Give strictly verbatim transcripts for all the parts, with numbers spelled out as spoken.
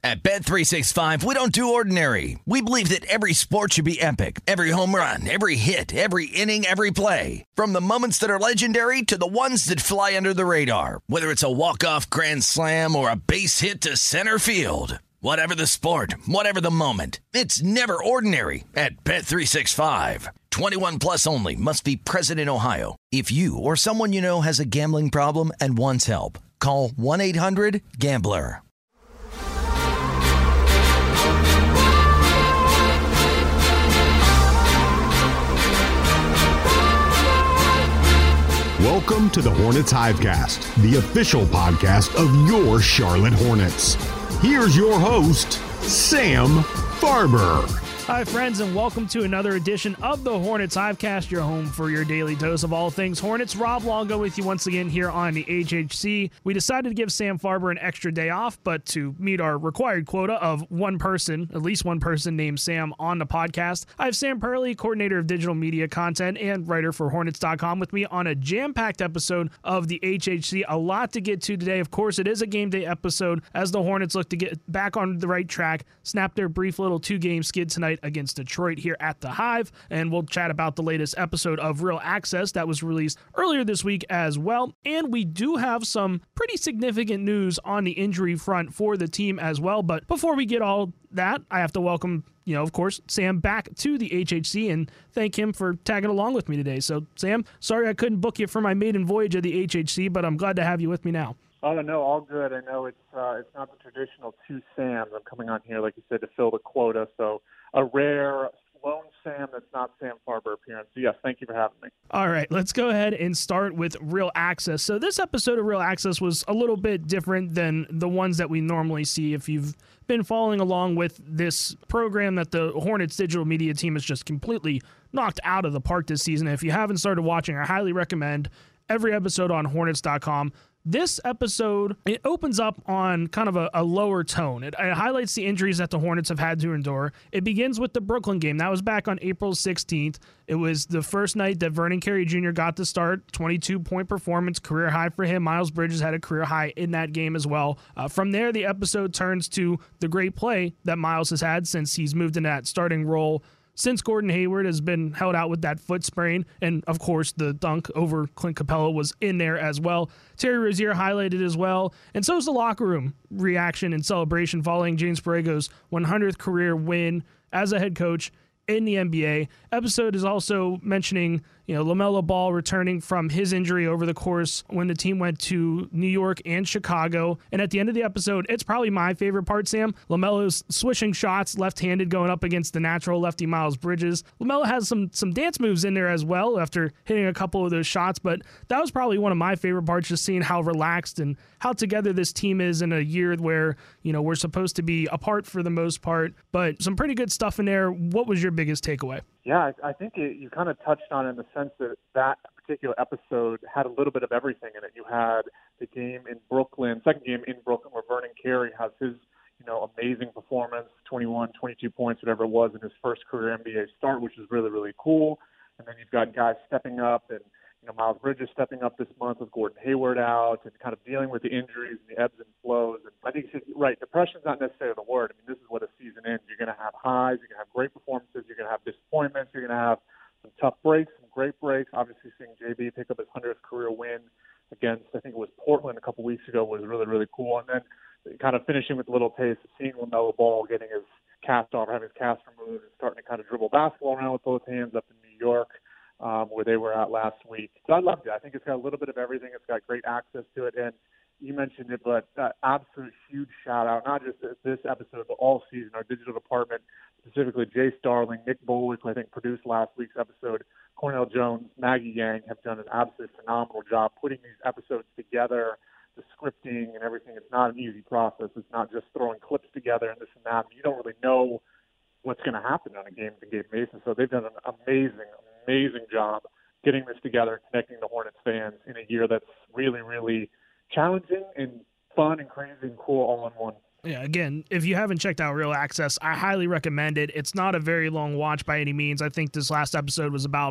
At Bet three sixty-five, we don't do ordinary. We believe that every sport should be epic. Every home run, every hit, every inning, every play. From the moments that are legendary to the ones that fly under the radar. Whether it's a walk-off grand slam or a base hit to center field. Whatever the sport, whatever the moment. It's never ordinary at Bet three sixty-five. twenty-one plus only. Must be present in Ohio. If you or someone you know has a gambling problem and wants help, call one eight hundred gambler. Welcome to the Hornets Hivecast, the official podcast of your Charlotte Hornets. Here's your host, Sam Farber. Hi, friends, and welcome to another edition of the Hornets Hivecast, your home for your daily dose of all things Hornets. Rob Longo with you once again here on the H H C. We decided to give Sam Farber an extra day off, but to meet our required quota of one person, at least one person named Sam on the podcast, I have Sam Perley, coordinator of digital media content and writer for Hornets dot com, with me on a jam-packed episode of the H H C. A lot to get to today. Of course, it is a game day episode as the Hornets look to get back on the right track, snap their brief little two-game skid tonight against Detroit here at the Hive, and we'll chat about the latest episode of Real Access that was released earlier this week as well. And we do have some pretty significant news on the injury front for the team as well. But before we get all that, I have to welcome, you know, of course, Sam back to the H H C and thank him for tagging along with me today. So, Sam, sorry I couldn't book you for my maiden voyage of the H H C, but I'm glad to have you with me now. Oh, no, all good. I know it's uh, it's not the traditional two Sams. I'm coming on here, like you said, to fill the quota. So a rare lone Sam that's not Sam Farber appearance. So, yes, thank you for having me. All right, let's go ahead and start with Real Access. So this episode of Real Access was a little bit different than the ones that we normally see. If you've been following along with this program that the Hornets digital media team has just completely knocked out of the park this season, if you haven't started watching, I highly recommend every episode on Hornets dot com. This episode, it opens up on kind of a, a lower tone. It, it highlights the injuries that the Hornets have had to endure. It begins with the Brooklyn game. That was back on April sixteenth. It was the first night that Vernon Carey Junior got to start. twenty-two point performance, career high for him. Miles Bridges had a career high in that game as well. Uh, from there, the episode turns to the great play that Miles has had since he's moved in that starting role since Gordon Hayward has been held out with that foot sprain. And, of course, the dunk over Clint Capella was in there as well. Terry Rozier highlighted as well. And so is the locker room reaction and celebration following James Borrego's one hundredth career win as a head coach in the N B A. Episode is also mentioning, you know, LaMelo Ball returning from his injury over the course when the team went to New York and Chicago. And at the end of the episode, it's probably my favorite part, Sam. LaMelo's swishing shots left-handed going up against the natural lefty Miles Bridges. LaMelo has some some dance moves in there as well after hitting a couple of those shots, but that was probably one of my favorite parts, just seeing how relaxed and how together this team is in a year where, you know, we're supposed to be apart for the most part, but some pretty good stuff in there. What was your biggest takeaway? Yeah, I, I think it, you kind of touched on it in the sense that that particular episode had a little bit of everything in it. You had the game in Brooklyn, second game in Brooklyn, where Vernon Carey has his, you know, amazing performance, twenty-one, twenty-two points, whatever it was, in his first career N B A start, which is really, really cool. And then you've got guys stepping up, and, you know, Miles Bridges stepping up this month with Gordon Hayward out and kind of dealing with the injuries and the ebbs and flows. And I think you're right, depression's not necessarily the word. I mean, this is what a season is. You're going to have highs, you're going to have great performances, you're going to have disappointments, you're going to have some tough breaks, some great breaks. Obviously, seeing J B pick up his one hundredth career win against, I think it was Portland a couple weeks ago, was really, really cool. And then kind of finishing with a little taste of seeing LaMelo Ball getting his cast off, having his cast removed, and starting to kind of dribble basketball around with both hands up in New York. Um, where they were at last week. So I loved it. I think it's got a little bit of everything. It's got great access to it. And you mentioned it, but uh, absolute huge shout out, not just this episode, but all season. Our digital department, specifically Jay Starling, Nick Bolick, who I think produced last week's episode, Cornell Jones, Maggie Yang, have done an absolutely phenomenal job putting these episodes together, the scripting and everything. It's not an easy process. It's not just throwing clips together and this and that. You don't really know what's going to happen on a game-to-game basis. So they've done an amazing, amazing job getting this together, connecting the Hornets fans in a year that's really, really challenging and fun and crazy and cool all in one. Yeah, again, if you haven't checked out Real Access, I highly recommend it. It's not a very long watch by any means. I think this last episode was about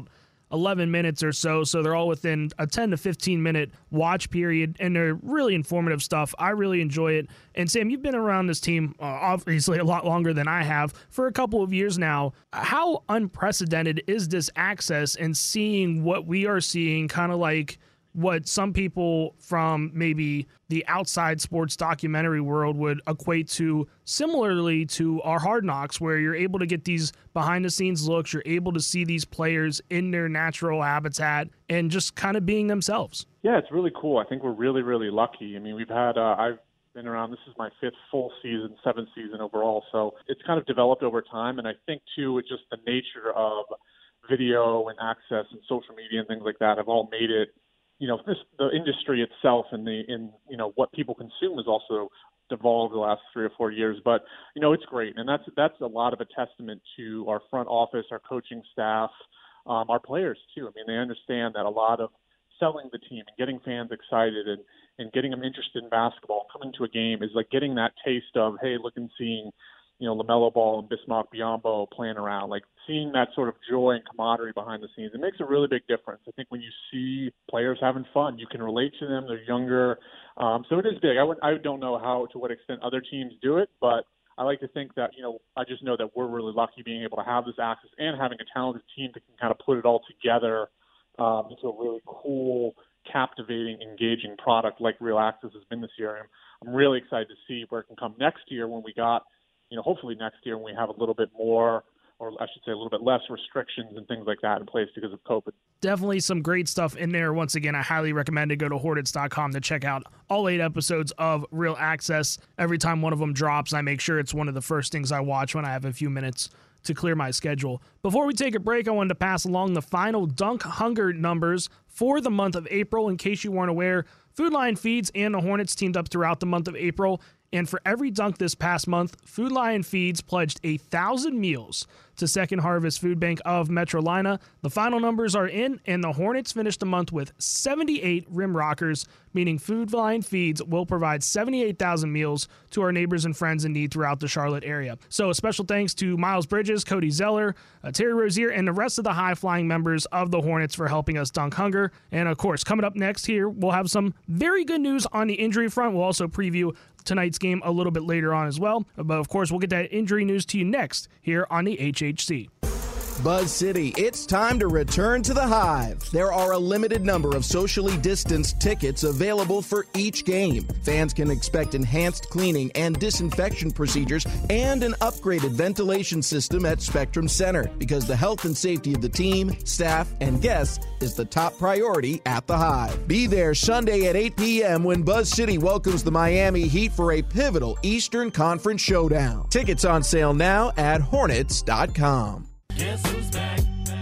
eleven minutes or so, so they're all within a ten to fifteen minute watch period, and they're really informative stuff. I really enjoy it. And Sam, you've been around this team uh, obviously a lot longer than I have for a couple of years now. How unprecedented is this access and seeing what we are seeing, kind of like what some people from maybe the outside sports documentary world would equate to similarly to our Hard Knocks, where you're able to get these behind the scenes looks, you're able to see these players in their natural habitat and just kind of being themselves. Yeah, it's really cool. I think we're really, really lucky. I mean, we've had, uh, I've been around, this is my fifth full season, seventh season overall. So it's kind of developed over time. And I think too, it's just the nature of video and access and social media and things like that have all made it, you know, this, the industry itself and the, in, you know, what people consume has also evolved the last three or four years. But, you know, it's great. And that's, that's a lot of a testament to our front office, our coaching staff, um, our players too. I mean, they understand that a lot of selling the team and getting fans excited and, and getting them interested in basketball, coming to a game is like getting that taste of, hey, look and seeing, you know, LaMelo Ball and Bismack Biyombo playing around, like seeing that sort of joy and camaraderie behind the scenes. It makes a really big difference. I think when you see players having fun, you can relate to them. They're younger. Um, so it is big. I, would, I don't know how, to what extent other teams do it, but I like to think that, you know, I just know that we're really lucky being able to have this access and having a talented team that can kind of put it all together um, into a really cool, captivating, engaging product like Real Access has been this year. And I'm really excited to see where it can come next year when we got, you know, hopefully next year when we have a little bit more, or I should say a little bit less restrictions and things like that in place because of COVID. Definitely some great stuff in there. Once again, I highly recommend to go to Hornets dot com to check out all eight episodes of Real Access. Every time one of them drops, I make sure it's one of the first things I watch when I have a few minutes to clear my schedule. Before we take a break, I wanted to pass along the final Dunk Hunger numbers for the month of April. In case you weren't aware, Food Lion Feeds and the Hornets teamed up throughout the month of April. And for every dunk this past month, Food Lion Feeds pledged a thousand meals to Second Harvest Food Bank of Metrolina. The final numbers are in, and the Hornets finished the month with seventy-eight Rim Rockers, meaning Food Lion Feeds will provide seventy-eight thousand meals to our neighbors and friends in need throughout the Charlotte area. So a special thanks to Miles Bridges, Cody Zeller, uh, Terry Rozier, and the rest of the high-flying members of the Hornets for helping us dunk hunger. And of course, coming up next here, we'll have some very good news on the injury front. We'll also preview tonight's game a little bit later on as well. But of course, we'll get that injury news to you next here on the H H C. Buzz City, it's time to return to the Hive. There are a limited number of socially distanced tickets available for each game. Fans can expect enhanced cleaning and disinfection procedures and an upgraded ventilation system at Spectrum Center, because the health and safety of the team, staff, and guests is the top priority at the Hive. Be there Sunday at eight p.m. when Buzz City welcomes the Miami Heat for a pivotal Eastern Conference showdown. Tickets on sale now at Hornets dot com. Guess who's back,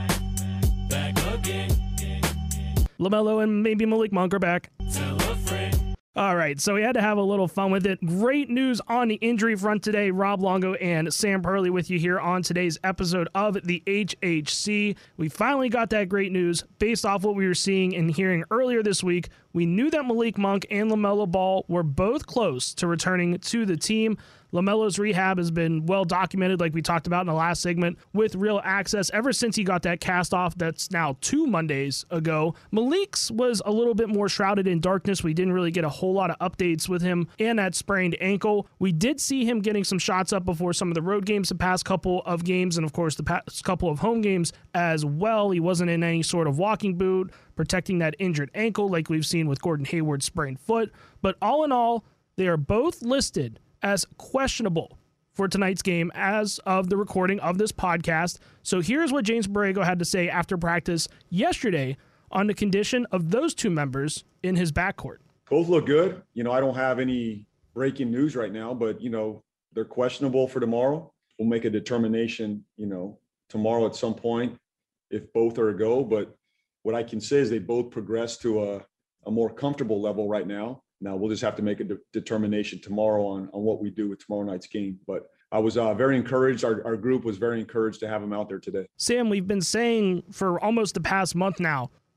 back, back again. LaMelo and maybe Malik Monk are back. Tell a friend. All right, so we had to have a little fun with it. Great news on the injury front today. Rob Longo and Sam Purley with you here on today's episode of the H H C. We finally got that great news based off what we were seeing and hearing earlier this week. We knew that Malik Monk and LaMelo Ball were both close to returning to the team. LaMelo's rehab has been well documented, like we talked about in the last segment, with Real Access ever since he got that cast off that's now two Mondays ago. Malik's was a little bit more shrouded in darkness. We didn't really get a whole lot of updates with him and that sprained ankle. We did see him getting some shots up before some of the road games the past couple of games, and of course the past couple of home games as well. He wasn't in any sort of walking boot, protecting that injured ankle like we've seen with Gordon Hayward's sprained foot. But all in all, they are both listed as questionable for tonight's game as of the recording of this podcast. So here's what James Borrego had to say after practice yesterday on the condition of those two members in his backcourt. Both look good. You know, I don't have any breaking news right now, but, you know, they're questionable for tomorrow. We'll make a determination, you know, tomorrow at some point if both are a go. But what I can say is they both progress to a, a more comfortable level right now. Now, we'll just have to make a de- determination tomorrow on, on what we do with tomorrow night's game. But I was uh, very encouraged. Our, our group was very encouraged to have him out there today. Sam, we've been saying for almost the past month now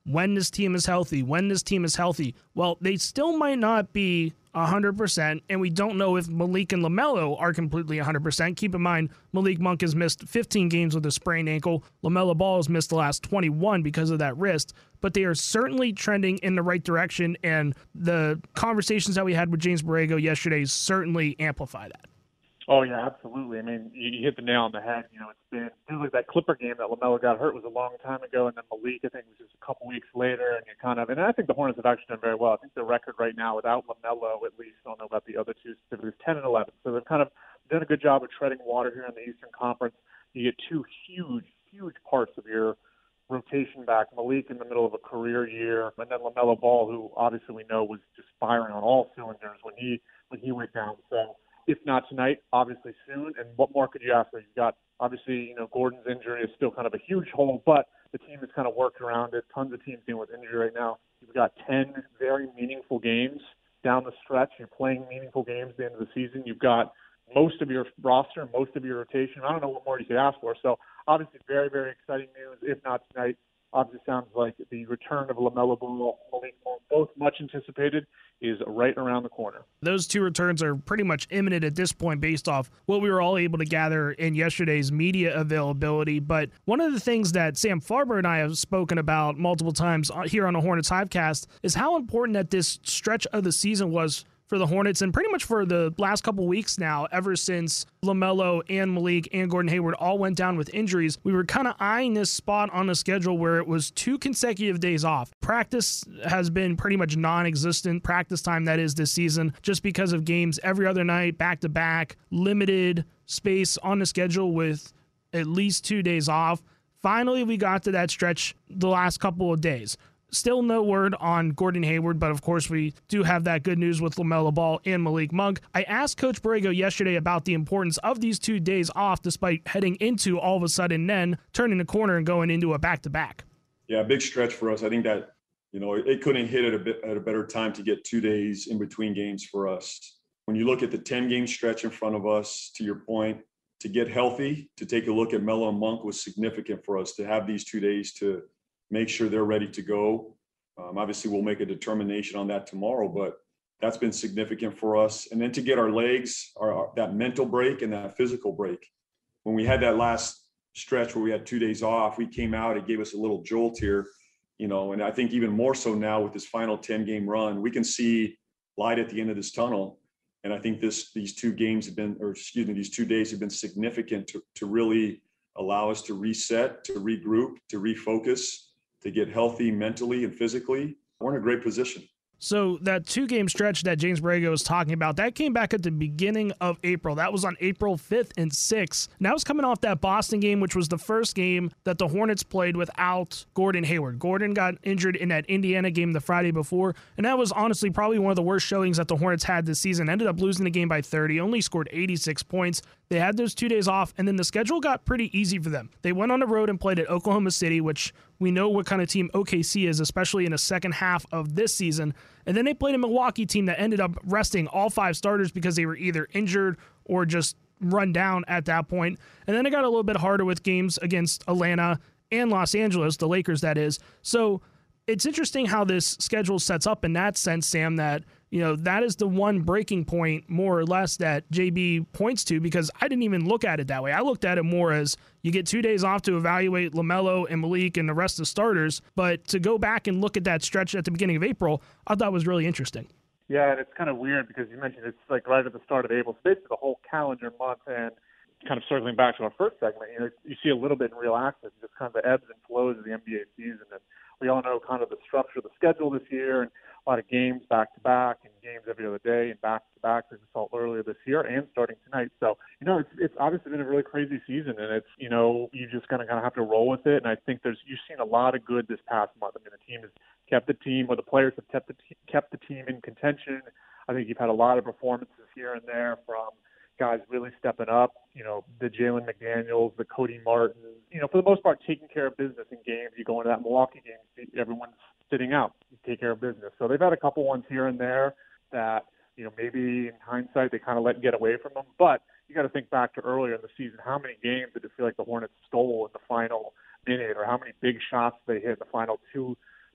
when this team is healthy, when this team is healthy. Well, they still might not be one hundred percent, and we don't know if Malik and LaMelo are completely one hundred percent. Keep in mind, Malik Monk has missed fifteen games with a sprained ankle. LaMelo Ball has missed the last twenty-one because of that wrist, but they are certainly trending in the right direction, and the conversations that we had with James Borrego yesterday certainly amplify that. Oh, yeah, absolutely. I mean, you, you hit the nail on the head. You know, it's been it feels like that Clipper game that LaMelo got hurt was a long time ago, and then Malik, I think, was just a couple weeks later, and you kind of – and I think the Hornets have actually done very well. I think the record right now without LaMelo, at least, I don't know about the other two specifically, is ten and eleven. So they've kind of done a good job of treading water here in the Eastern Conference. You get two huge, huge parts of your rotation back, Malik in the middle of a career year, and then LaMelo Ball, who obviously we know was just firing on all cylinders when he when he went down. So if not tonight, obviously soon. And what more could you ask for? You've got, obviously, you know, Gordon's injury is still kind of a huge hole, but the team has kind of worked around it. Tons of teams dealing with injury right now. You've got ten very meaningful games down the stretch. You're playing meaningful games at the end of the season. You've got most of your roster, most of your rotation. I don't know what more you could ask for. So, obviously, very, very exciting news. If not tonight, obviously sounds like the return of LaMelo Ball, Malik Monk, both much anticipated, is right around the corner. Those two returns are pretty much imminent at this point based off what we were all able to gather in yesterday's media availability. But one of the things that Sam Farber and I have spoken about multiple times here on the Hornets Hivecast is how important that this stretch of the season was for the Hornets, and pretty much for the last couple weeks now, ever since LaMelo and Malik and Gordon Hayward all went down with injuries. We were kind of eyeing this spot on the schedule where it was two consecutive days off. Practice has been pretty much non-existent, practice time that is this season, just because of games every other night, back-to-back, limited space on the schedule with at least two days off. Finally, we got to that stretch the last couple of days. Still no word on Gordon Hayward, but of course we do have that good news with LaMelo Ball and Malik Monk. I asked Coach Borrego yesterday about the importance of these two days off despite heading into all of a sudden then turning the corner and going into a back-to-back. Yeah, big stretch for us. I think that, you know, it couldn't hit at a bit at a better time to get two days in between games for us. When you look at the ten-game stretch in front of us, to your point, to get healthy, to take a look at Melo and Monk was significant for us to have these two days to make sure they're ready to go. Um, obviously, we'll make a determination on that tomorrow, but that's been significant for us. And then to get our legs, our, our that mental break and that physical break. When we had that last stretch where we had two days off, we came out, it gave us a little jolt here, you know, and I think even more so now with this final ten-game run, we can see light at the end of this tunnel. And I think this these two games have been, or excuse me, these two days have been significant to, to really allow us to reset, to regroup, to refocus, to get healthy mentally and physically. We're in a great position. So that two-game stretch that James Borrego was talking about, that came back at the beginning of April. That was on April fifth and sixth. And that was coming off that Boston game, which was the first game that the Hornets played without Gordon Hayward. Gordon got injured in that Indiana game the Friday before, and that was honestly probably one of the worst showings that the Hornets had this season. Ended up losing the game by thirty, only scored eighty-six points. They had those two days off, and then the schedule got pretty easy for them. They went on the road and played at Oklahoma City, which we know what kind of team O K C is, especially in the second half of this season. And then they played a Milwaukee team that ended up resting all five starters because they were either injured or just run down at that point. And then it got a little bit harder with games against Atlanta and Los Angeles, the Lakers, that is. So it's interesting how this schedule sets up in that sense, Sam, that, you know, that is the one breaking point, more or less, that J B points to, because I didn't even look at it that way. I looked at it more as you get two days off to evaluate LaMelo and Malik and the rest of the starters, but to go back and look at that stretch at the beginning of April, I thought was really interesting. Yeah, and it's kind of weird because you mentioned it's like right at the start of April, so basically the whole calendar month, and kind of circling back to our first segment, you know, you see a little bit in Real Access, just kind of the ebbs and flows of the N B A season, and we all know kind of the structure of the schedule this year, and a lot of games back-to-back and games every other day and back-to-back, as we saw earlier this year and starting tonight. So, you know, it's it's obviously been a really crazy season, and it's, you know, you just kind of kind of have to roll with it. And I think there's you've seen a lot of good this past month. I mean, the team has kept the team, or the players have kept the te- kept the team in contention. I think you've had a lot of performances here and there from guys really stepping up, you know, the Jalen McDaniels, the Cody Martin, you know, for the most part, taking care of business in games. You go into that Milwaukee game, everyone's sitting out, you take care of business. So they've had a couple ones here and there that, you know, maybe in hindsight they kind of let get away from them. But you got to think back to earlier in the season, how many games did it feel like the Hornets stole in the final minute, or how many big shots they hit in the final two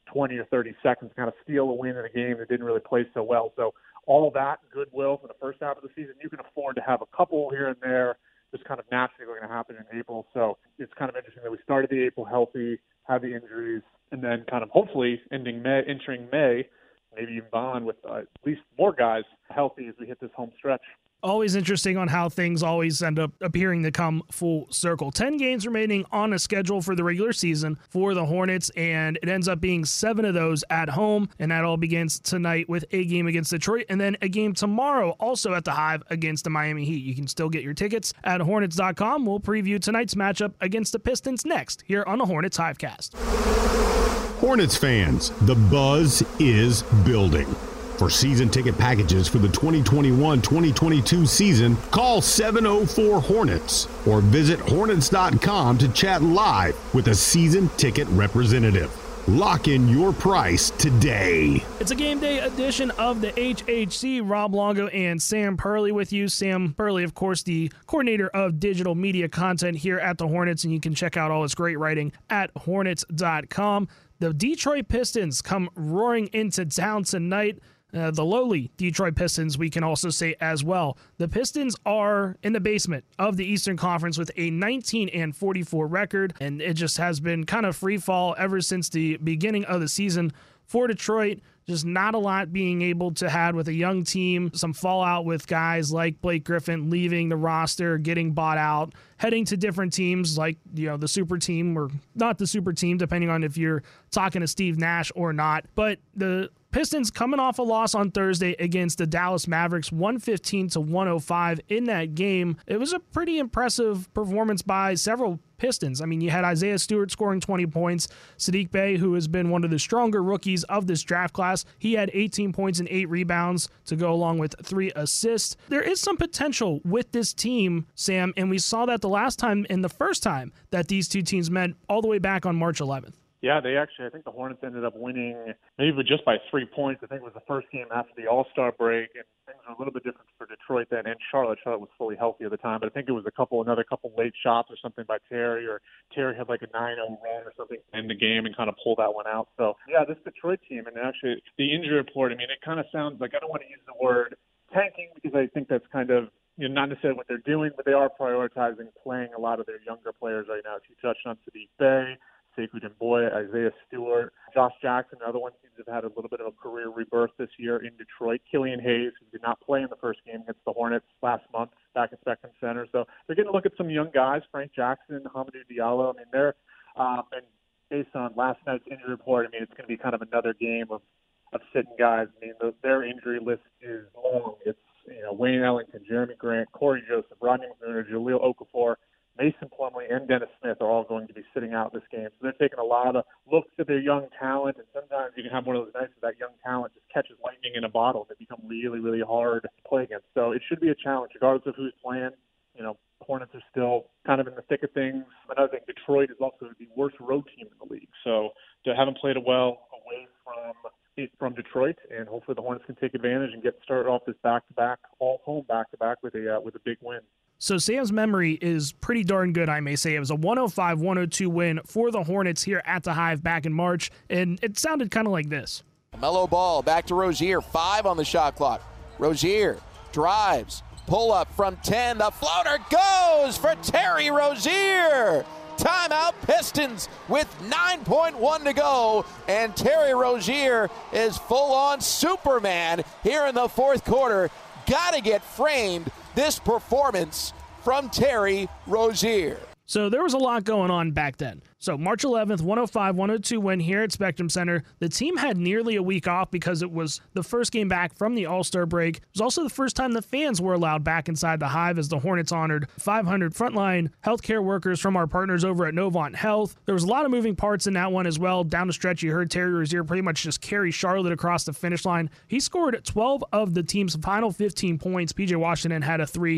twenty or thirty seconds, kind of steal a win in a game that didn't really play so well. So all that goodwill for the first half of the season, you can afford to have a couple here and there, just kind of naturally going to happen in April. So it's kind of interesting that we started the April healthy, had the injuries, and then kind of hopefully ending May, entering May, maybe even beyond with uh, at least more guys healthy as we hit this home stretch. Always interesting on how things always end up appearing to come full circle. Ten games remaining on a schedule for the regular season for the Hornets, and it ends up being seven of those at home, and that all begins tonight with a game against Detroit, and then a game tomorrow also at the Hive against the Miami Heat. You can still get your tickets at Hornets dot com. We'll preview tonight's matchup against the Pistons next here on the Hornets Hivecast. Hornets fans, the buzz is building. For season ticket packages for the twenty twenty-one twenty twenty-two season, call seven oh four Hornets or visit Hornets dot com to chat live with a season ticket representative. Lock in your price today. It's a game day edition of the H H C. Rob Longo and Sam Purley with you. Sam Purley, of course, the coordinator of digital media content here at the Hornets, and you can check out all his great writing at Hornets dot com. The Detroit Pistons come roaring into town tonight. Uh, the lowly Detroit Pistons, we can also say as well. The Pistons are in the basement of the Eastern Conference with a nineteen and forty-four record, and it just has been kind of free fall ever since the beginning of the season for Detroit. Just not a lot being able to have with a young team, some fallout with guys like Blake Griffin leaving the roster, getting bought out, heading to different teams like, you know, the super team or not the super team, depending on if you're talking to Steve Nash or not. But the Pistons coming off a loss on Thursday against the Dallas Mavericks, one fifteen to one oh five in that game. It was a pretty impressive performance by several Pistons. I mean, you had Isaiah Stewart scoring twenty points. Saddiq Bey, who has been one of the stronger rookies of this draft class, he had eighteen points and eight rebounds to go along with three assists. There is some potential with this team, Sam, and we saw that the last time and the first time that these two teams met all the way back on March eleventh. Yeah, they actually, I think the Hornets ended up winning maybe just by three points. I think it was the first game after the All-Star break, and things were a little bit different for Detroit then and Charlotte. Charlotte was fully healthy at the time, but I think it was a couple, another couple late shots or something by Terry, or Terry had like a nine oh run or something in the game and kind of pulled that one out. So, yeah, this Detroit team, and actually the injury report, I mean, it kind of sounds like, I don't want to use the word tanking because I think that's kind of, you know, not necessarily what they're doing, but they are prioritizing playing a lot of their younger players right now. As you touched on Saddiq Bey, Sekou Demboy, Isaiah Stewart, Josh Jackson, another one seems to have had a little bit of a career rebirth this year in Detroit. Killian Hayes, who did not play in the first game against the Hornets last month, back at Spectrum Center. So they're getting to look at some young guys, Frank Jackson, Hamidou Diallo. I mean, they're um, and based on last night's injury report, I mean, it's going to be kind of another game of, of sitting guys. I mean, the, their injury list is long. It's, you know, Wayne Ellington, Jeremy Grant, Corey Joseph, Rodney McGruder, Jahlil Okafor, Mason Plumlee, and Dennis Smith are all going to be sitting out this game. So they're taking a lot of looks at their young talent, and sometimes you can have one of those nights where that young talent just catches lightning in a bottle and they become really, really hard to play against. So it should be a challenge, regardless of who's playing. You know, Hornets are still kind of in the thick of things. Another thing, Detroit is also the worst road team in the league. So they haven't played well away from from Detroit, and hopefully the Hornets can take advantage and get started off this back-to-back, all-home back-to-back with a uh, with a big win. So Sam's memory is pretty darn good, I may say. It was a one oh five one oh two win for the Hornets here at the Hive back in March, and it sounded kind of like this. Mellow ball, back to Rozier, five on the shot clock. Rozier drives, pull up from ten, the floater goes for Terry Rozier. Timeout, Pistons with nine point one to go, and Terry Rozier is full-on Superman here in the fourth quarter. Gotta get framed, this performance from Terry Rozier. So there was a lot going on back then. So March eleventh, one oh five one oh two win here at Spectrum Center. The team had nearly a week off because it was the first game back from the All-Star break. It was also the first time the fans were allowed back inside the Hive as the Hornets honored five hundred frontline healthcare workers from our partners over at Novant Health. There was a lot of moving parts in that one as well. Down the stretch, you heard Terry Rozier pretty much just carry Charlotte across the finish line. He scored twelve of the team's final fifteen points. P J Washington had a three.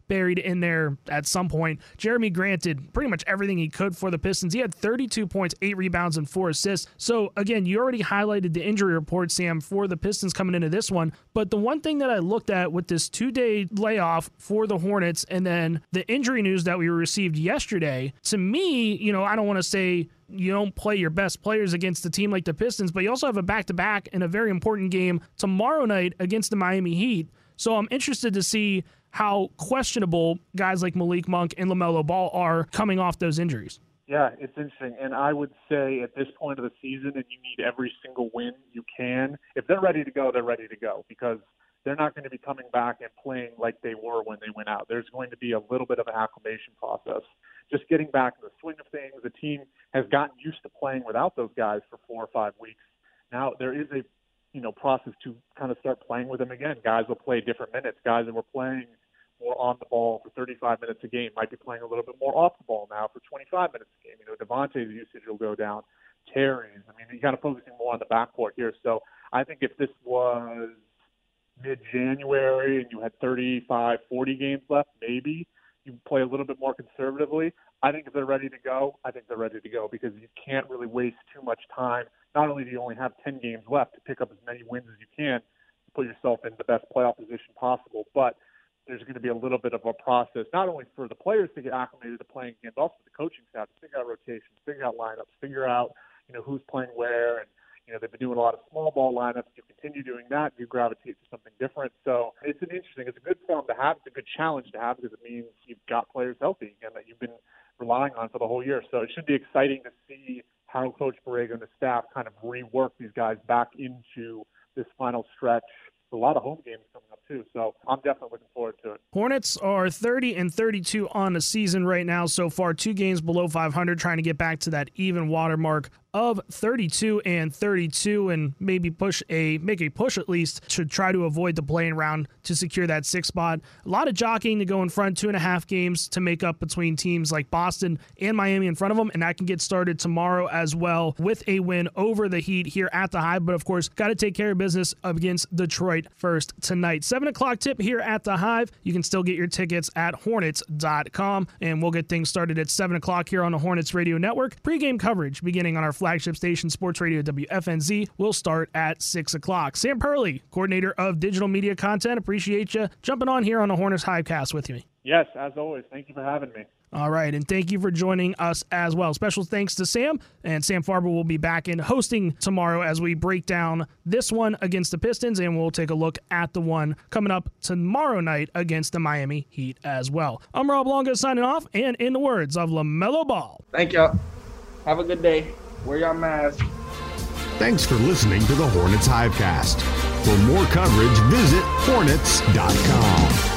buried in there at some point. Jeremy Grant did pretty much everything he could for the Pistons. He had thirty-two points, eight rebounds, and four assists. So again, you already highlighted the injury report, Sam, for the Pistons coming into this one. But the one thing that I looked at with this two-day layoff for the Hornets and then the injury news that we received yesterday, to me, you know, I don't want to say you don't play your best players against a team like the Pistons, but you also have a back-to-back and a very important game tomorrow night against the Miami Heat. So I'm interested to see how questionable guys like Malik Monk and LaMelo Ball are coming off those injuries. Yeah, it's interesting. And I would say at this point of the season, and you need every single win you can, if they're ready to go, they're ready to go, because they're not going to be coming back and playing like they were when they went out. There's going to be a little bit of an acclimation process. Just getting back in the swing of things. The team has gotten used to playing without those guys for four or five weeks. Now there is a, you know, process to kind of start playing with them again. Guys will play different minutes. Guys that were playing more on the ball for thirty-five minutes a game might be playing a little bit more off the ball now for twenty-five minutes a game. You know, Devontae's usage will go down. Terry's. I mean, you got to focusing more on the backcourt here. So I think if this was mid-January and you had thirty-five, forty games left, maybe you play a little bit more conservatively. I think if they're ready to go, I think they're ready to go, because you can't really waste too much time. Not only do you only have ten games left to pick up as many wins as you can to put yourself in the best playoff position possible, but there's going to be a little bit of a process, not only for the players to get acclimated to playing again, but also the coaching staff to figure out rotations, figure out lineups, figure out, you know, who's playing where. And, you know, they've been doing a lot of small ball lineups. You continue doing that, you gravitate to something different. So it's an interesting, it's a good problem to have. It's a good challenge to have, because it means you've got players healthy again that you've been relying on for the whole year. So it should be exciting to see how Coach Borrego and the staff kind of rework these guys back into this final stretch. A lot of home games coming up too, so I'm definitely looking forward to it. Hornets are thirty and thirty-two on the season right now so far, two games below five hundred, trying to get back to that even water mark of thirty-two and thirty-two, and maybe push a make a push at least to try to avoid the play-in round to secure that sixth spot. A lot of jockeying to go in front, two and a half games to make up between teams like Boston and Miami in front of them, and that can get started tomorrow as well with a win over the Heat here at the Hive. But of course, got to take care of business against Detroit first tonight. Seven o'clock tip here at the Hive. You can still get your tickets at hornets dot com, and we'll get things started at seven o'clock here on the Hornets Radio Network. Pre-game coverage beginning on our flagship station, Sports Radio W F N Z, will start at six o'clock. Sam Purley, coordinator of digital media content, appreciate you jumping on here on the Hornets Hivecast with me. Yes, as always. Thank you for having me. All right, and thank you for joining us as well. Special thanks to Sam, and Sam Farber will be back in hosting tomorrow as we break down this one against the Pistons, and we'll take a look at the one coming up tomorrow night against the Miami Heat as well. I'm Rob Longo signing off, and in the words of LaMelo Ball. Thank y'all. Have a good day. Wear your mask. Thanks for listening to the Hornets Hivecast. For more coverage, visit hornets dot com.